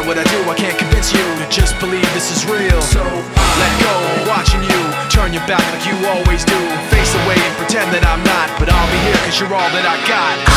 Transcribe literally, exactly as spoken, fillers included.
matter what I do, I can't convince you to just believe this is real. So let go, I'm watching you turn your back like you always do. Face away and pretend that I'm not, but I'll be here cause you're all that I got.